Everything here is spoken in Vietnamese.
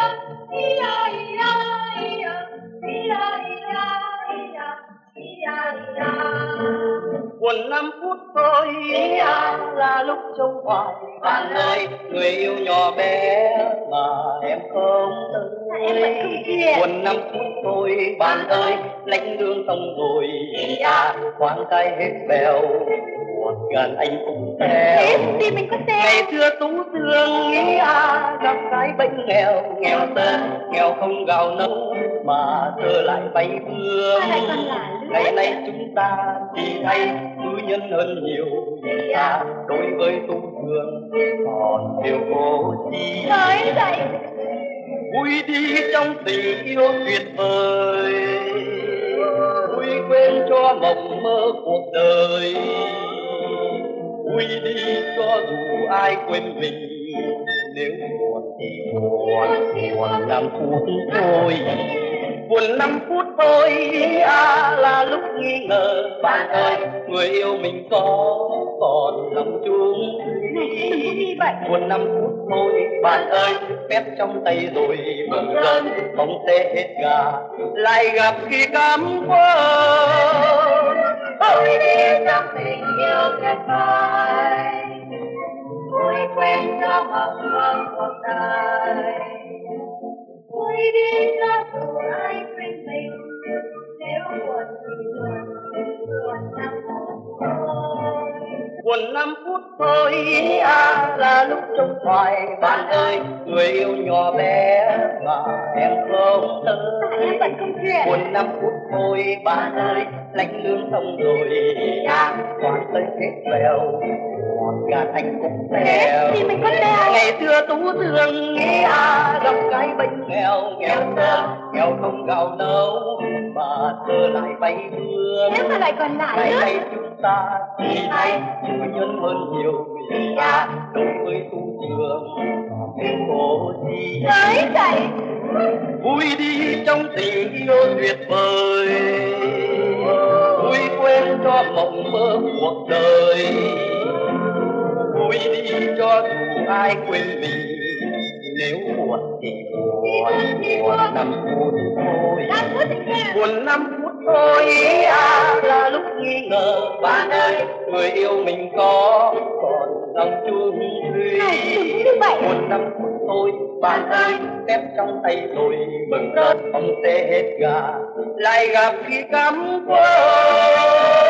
Buồn 5 phút thôi là lúc trông hoài bạn ơi, người yêu nhỏ bé mà em không tới. Buồn 5 phút thôi bạn ơi, lãnh lương xong rồi khoáng tay hết bèo, buồn gần anh cũng theo. Ngày xưa tú sương gặp cái bệnh nghèo, nghèo tơ nghèo không gạo nấu mà giờ lại bay bướm. Ngày nay chúng ta thì hay tư nhân hơn nhiều, đối với tu hương còn điều cố chi. Vui đi trong tình yêu tuyệt vời, vui quên cho mộng mơ cuộc đời. Vui đi cho dù ai quên mình, nếu buồn thì buồn 5 phút thôi. Buồn 5 phút thôi là lúc nghi ngờ bạn ơi, người yêu mình có còn lòng chung thủy. Buồn 5 phút thôi bạn ơi, phép trong tay rồi bừng rơn, không tê hết gà lại gặp khi cắm quơ. Vui đi trong tình yêu tuyệt vời, vui quên cho mộng mơ cuộc đời. Vui đi cho dù ai quên mình, nếu buồn thì buồn 5 phút thôi. Buồn 5 phút thôi là lúc trông hoài bạn ơi, người yêu nhỏ bé mà em không tới. Buồn 5 phút thôi bạn ơi, lãnh lương xong rồi khoan tới hết bèo, buồn cả anh cũng theo. Ngày xưa tú sương gặp cái bệnh nghèo, nghèo tơ nghèo không gạo nấu mà giờ lại bay bướm. Ngày nay chúng ta thì hay chủ nhân hơn nhiều, đối với tu trường còn cố chi. Vui đi trong tình yêu tuyệt vời, vui quên cho mộng mơ cuộc đời. Vui đi cho dù ai quên mình, nếu buồn thì buồn 5 phút thôi. Buồn 5 phút thôi là lúc nghi ngờ bạn ơi, người yêu mình có còn lòng chung thủy. Buồn 5 phút thôi bạn ơi, phép trong tay rồi bừng rơn, không tê hết gà lại gặp khi cắm quơ.